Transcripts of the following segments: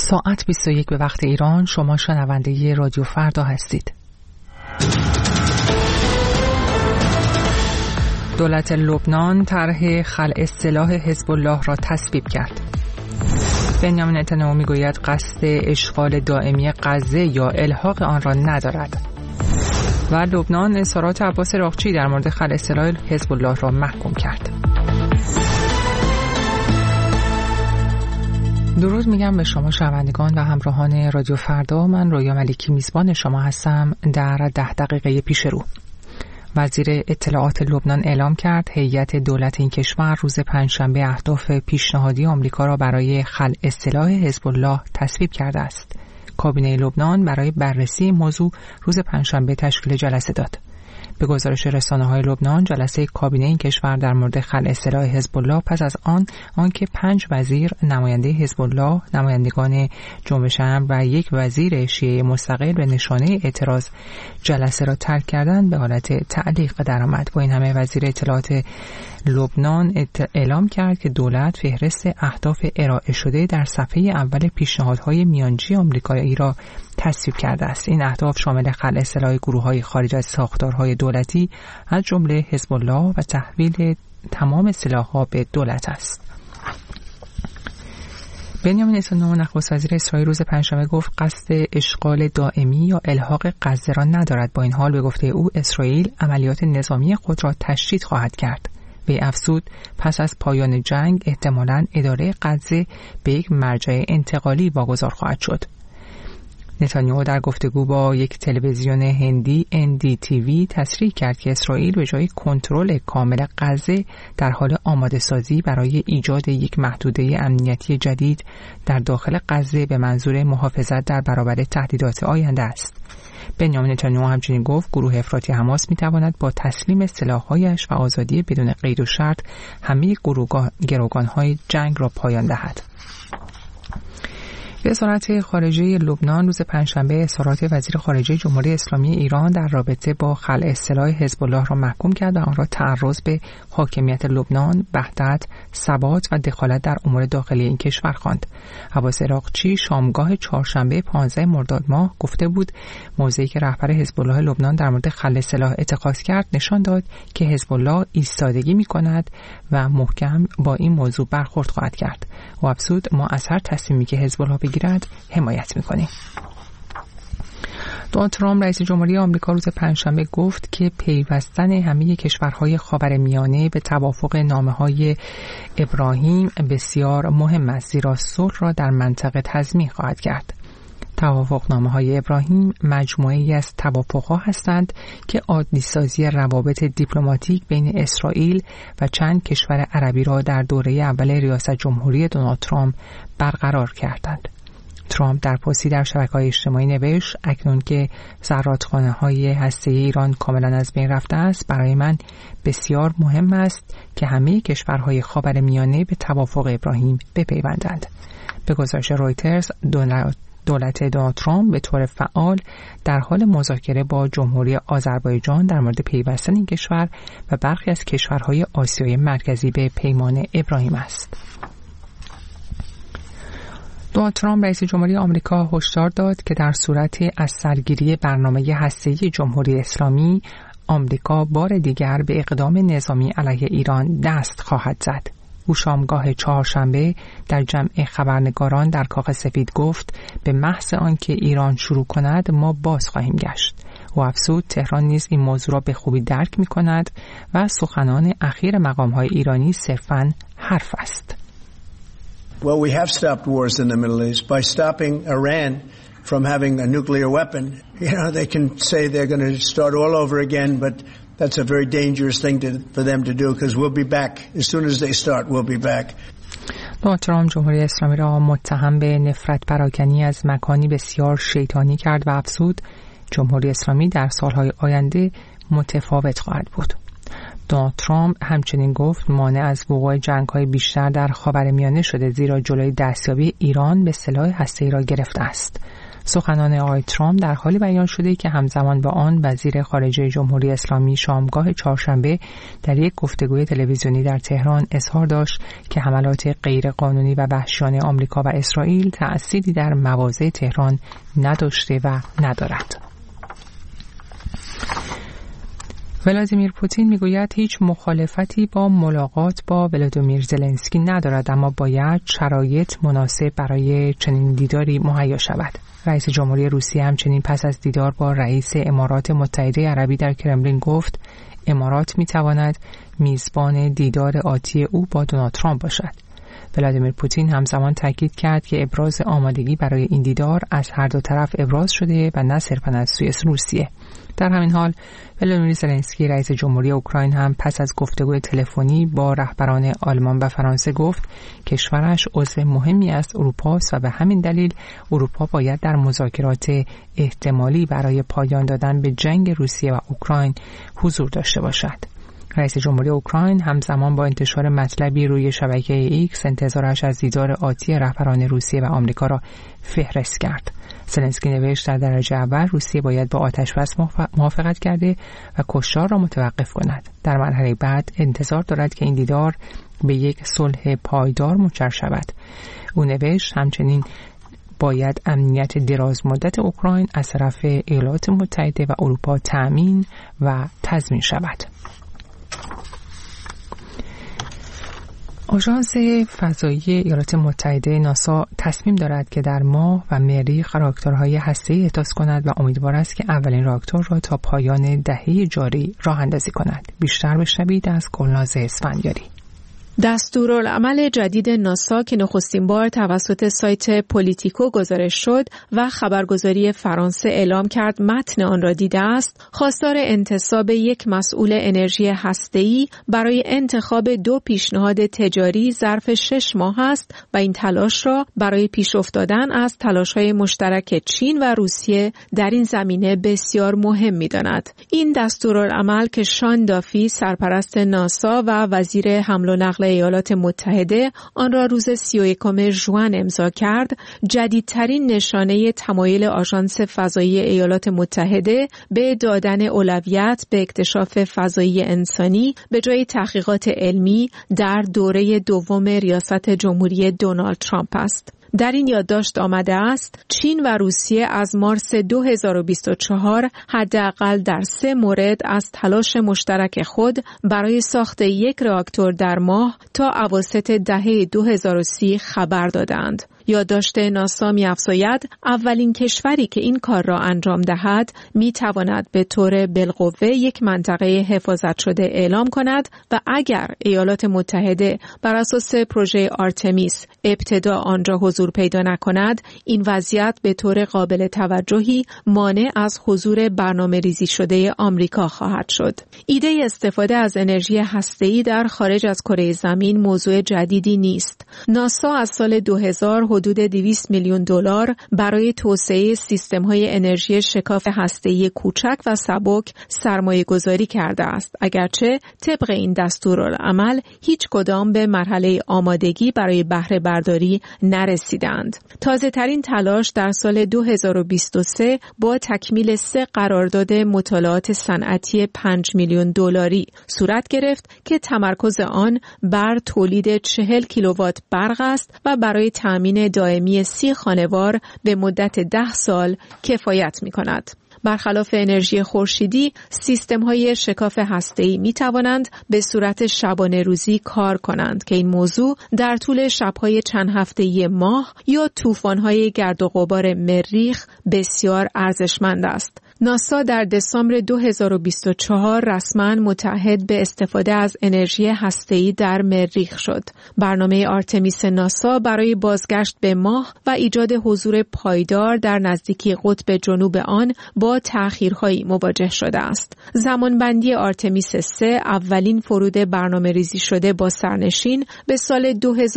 ساعت 21 به وقت ایران. شما شنونده رادیو فردا هستید. دولت لبنان طرح خلع سلاح حزب الله را تصویب کرد. بنیامین نتانیاهو میگوید قصد اشغال دائمی غزه یا الحاق آن را ندارد. و لبنان اظهارات عباس راغچی در مورد خلع سلاح حزب الله را محکوم کرد. درود میگم به شما شنوندگان و همراهان رادیو فردا. من رویا ملیکی میزبان شما هستم. در 10 دقیقه پیش رو وزیر اطلاعات لبنان اعلام کرد هیئت دولت این کشور روز پنجشنبه اهداف پیشنهادی آمریکا را برای خلع سلاح حزب الله تصویب کرده است. کابینه لبنان برای بررسی موضوع روز پنجشنبه تشکیل جلسه داد. به گزارش رسانه‌های لبنان، جلسه کابینه این کشور در مورد خلع سلاح حزب الله پس از آنکه 5 وزیر، نماینده حزب الله، نمایندگان جنبش امن و 1 وزیر شیعه مستقل به نشانه اعتراض جلسه را ترک کردند، به حالت تعلیق درآمد. با این همه وزیر اطلاعات لبنان اعلام کرد که دولت فهرست اهداف ارائه شده در صفحه اول پیشنهادهای میانجی آمریکایی را تصویب کرده است. این اهداف شامل خلع سلاح گروه‌های خارج از ساختارهای دولتی از جمله حزب الله و تحویل تمام سلاح‌ها به دولت است. بنیامین نتانیاهو نخست وزیر اسرائیل روز پنجشنبه گفت قصد اشغال دائمی یا الحاق غزه را ندارد. با این حال به گفته او اسرائیل عملیات نظامی خود را تشدید خواهد کرد. وی افزود پس از پایان جنگ احتمالاً اداره غزه به یک مرجع انتقالی واگذار خواهد شد. نتانیاهو در گفتگو با یک تلویزیون هندی NDTV تصریح کرد که اسرائیل به جای کنترل کامل غزه در حال آماده سازی برای ایجاد یک محدوده امنیتی جدید در داخل غزه به منظور محافظت در برابر تهدیدات آینده است. بنیامین نتانیاهو همچنین گفت گروه افراطی حماس میتواند با تسلیم سلاح‌هایش و آزادی بدون قید و شرط همه گروگان‌های جنگ را پایان دهد. وزارت خارجه لبنان روز پنجشنبه اظهارات وزیر خارجه جمهوری اسلامی ایران در رابطه با خلع سلاح حزب الله را محکوم کرد و آن را تعرض به حاکمیت لبنان، وحدت، ثبات و دخالت در امور داخلی این کشور خواند. عباس راغچی شامگاه چهارشنبه 15 مرداد ماه گفته بود موضعی که رهبر حزب الله لبنان در مورد خلع سلاح اتخاذ کرد نشان داد که حزب الله ایستادگی می‌کند و محکم با این موضوع برخورد خواهد کرد. و افزود ما از هر تصمیمی که حزب الله بگیرد حمایت می‌کنیم. دونالد ترامپ رئیس جمهوری آمریکا روز پنجشنبه گفت که پیوستن همه کشورهای خاورمیانه به توافق نامه‌های ابراهیم بسیار مهم است، زیرا صلح را در منطقه تضمین خواهد کرد. توافقنامه‌های ابراهیم مجموعه‌ای از توافق‌ها هستند که عادی‌سازی روابط دیپلماتیک بین اسرائیل و چند کشور عربی را در دوره اول ریاست جمهوری دونالد ترامپ برقرار کردند. ترامپ در پستی در شبکه‌های اجتماعی نوشت اکنون که زرادخانه‌های هسته‌ای ایران کاملا از بین رفته است، برای من بسیار مهم است که همه کشورهای خاورمیانه به توافق ابراهیم بپیوندند. به گزارش رویترز دولت دونالد ترامپ به طور فعال در حال مذاکره با جمهوری آذربایجان در مورد پیوستن این کشور و برخی از کشورهای آسیای مرکزی به پیمان ابراهیم است. دونالد ترامپ رئیس جمهوری آمریکا هشدار داد که در صورت از سرگیری برنامه هسته‌ای جمهوری اسلامی، آمریکا بار دیگر به اقدام نظامی علیه ایران دست خواهد زد. او شامگاه چهارشنبه در جمع خبرنگاران در کاخ سفید گفت به محض آنکه ایران شروع کند ما باز خواهیم گشت. و افزود تهران نیز این موضوع را به خوبی درک می کند و سخنان اخیر مقام‌های ایرانی صرفاً حرف است. Well, we have stopped wars in the Middle East by stopping Iran from having a nuclear weapon. You know, they can say they're going to start all over again, but that's a very dangerous thing for them to do because we'll be back. As soon as they start, we'll be back. دونالد ترامپ جمهوری اسلامی را متهم به نفرت پراکنی از مکانی بسیار شیطانی کرد و افزود جمهوری اسلامی در سالهای آینده متفاوت خواهد بود. دونالد ترامپ همچنین گفت مانع از وقوع جنگ‌های بیشتر در خاورمیانه شده، زیرا جلوی دستیابی ایران به سلاح هسته‌ای را گرفته است. سخنان آقای ترامپ در حالی بیان شده که همزمان با آن وزیر خارجه جمهوری اسلامی شامگاه چهارشنبه در یک گفتگوی تلویزیونی در تهران اظهار داشت که حملات غیرقانونی و وحشیانه آمریکا و اسرائیل تأثیری در مواضع تهران نداشته و ندارد. ولادیمیر پوتین میگوید هیچ مخالفتی با ملاقات با ولادیمیر زلنسکی ندارد، اما باید شرایط مناسب برای چنین دیداری مهیا شود. رئیس جمهوری روسیه همچنین پس از دیدار با رئیس امارات متحده عربی در کرملین گفت امارات میتواند میزبان دیدار آتی او با دونالد ترامپ باشد. ولادیمیر پوتین همزمان تاکید کرد که ابراز آمادگی برای این دیدار از هر دو طرف ابراز شده و نه صرفاً از سوی روسیه. در همین حال ولادیمیر زلنسکی رئیس جمهوری اوکراین هم پس از گفتگوی تلفنی با رهبران آلمان و فرانسه گفت کشورش عضو مهمی از اروپا است و به همین دلیل اروپا باید در مذاکرات احتمالی برای پایان دادن به جنگ روسیه و اوکراین حضور داشته باشد. رئیس جمهوری اوکراین همزمان با انتشار مطلبی روی شبکه ایکس انتظارش از دیدار آتی رهبران روسیه و آمریکا را فهرست کرد. زلنسکی نوشت در درجه اول روسیه باید با آتشبس موافقت کرده و کشتار را متوقف کند. در مرحله بعد انتظار دارد که این دیدار به یک صلح پایدار منجر شود. او نوشت همچنین باید امنیت دراز مدت اوکراین از طرف ایالات متحده و اروپا تأمین و تضمین شود. آژانس فضایی ایالات متحده ناسا تصمیم دارد که در ماه و مریخ راکتورهای هسته‌ای احداث کند و امیدوار است که اولین راکتور را تا پایان دهه جاری راه اندازی کند. بیشتر بشنوید از گلناز اسفندیاری. دستورالعمل جدید ناسا که نخستین بار توسط سایت پولیتیکو گزارش شد و خبرگزاری فرانسه اعلام کرد متن آن را دیده است، خواستار انتصاب یک مسئول انرژی هسته‌ای برای انتخاب 2 پیشنهاد تجاری ظرف 6 ماه است و این تلاش را برای پیش افتادن از تلاش‌های مشترک چین و روسیه در این زمینه بسیار مهم می‌داند. این دستورالعمل که شان دافی سرپرست ناسا و وزیر حمل و نقل ایالات متحده آن را روز 31 ژوئن امضا کرد، جدیدترین نشانه تمایل آژانس فضایی ایالات متحده به دادن اولویت به اکتشاف فضایی انسانی به جای تحقیقات علمی در دوره دوم ریاست جمهوری دونالد ترامپ است. در این یادداشت آمده است چین و روسیه از مارس 2024 حداقل در 3 مورد از تلاش مشترک خود برای ساخت یک راکتور در ماه تا اواسط دهه 2030 خبر دادند. یادداشت ناسا می‌افزاید اولین کشوری که این کار را انجام دهد می‌تواند به طور بالقوه یک منطقه حفاظت شده اعلام کند و اگر ایالات متحده بر اساس پروژه آرتمیس ابتدا آنجا حضور پیدا نکند، این وضعیت به طور قابل توجهی مانع از حضور برنامه‌ریزی شده آمریکا خواهد شد. ایده استفاده از انرژی هسته‌ای در خارج از کره زمین موضوع جدیدی نیست. ناسا از سال 2000 حدود 200 میلیون دلار برای توسعه سیستم‌های انرژی شکاف هسته‌ای کوچک و سبک سرمایه‌گذاری کرده است، اگرچه طبق این دستورالعمل هیچ کدام به مرحله آمادگی برای بهره برداری نرسیدند. تازه‌ترین تلاش در سال 2023 با تکمیل 3 قرارداد مطالعات صنعتی 5 میلیون دلاری صورت گرفت که تمرکز آن بر تولید 40 کیلووات برق است و برای تأمین دائمی 30 خانوار به مدت 10 سال کفایت می‌کند. برخلاف انرژی خورشیدی، سیستم‌های شکاف هسته‌ای می‌توانند به صورت شبانه روزی کار کنند که این موضوع در طول شب‌های چند هفته‌ای ماه یا طوفان‌های گرد و غبار مریخ بسیار ارزشمند است. ناسا در دسامبر 2024 رسما متعهد به استفاده از انرژی هسته‌ای در مریخ شد. برنامه آرتمیس ناسا برای بازگشت به ماه و ایجاد حضور پایدار در نزدیکی قطب جنوب آن با تأخیرهایی مواجه شده است. زمانبندی آرتمیس 3 اولین فرود برنامه‌ریزی شده با سرنشین به سال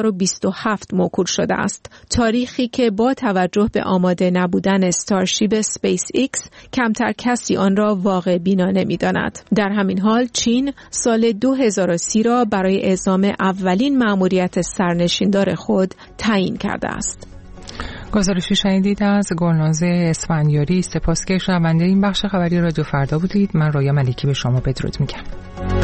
2027 موکول شده است. تاریخی که با توجه به آماده نبودن استارشیپ اسپیس ایکس کمتر کسی آن را واقع بینا نمی‌داند. در همین حال چین سال 2030 را برای اعزام اولین مأموریت سرنشیندار خود تعیین کرده است. گزارشی شنیدید از گلناز اسفندیاری. سپاس که شنونده این بخش خبری رادیو فردا بودید. من رویا ملکی به شما بدرود میگم.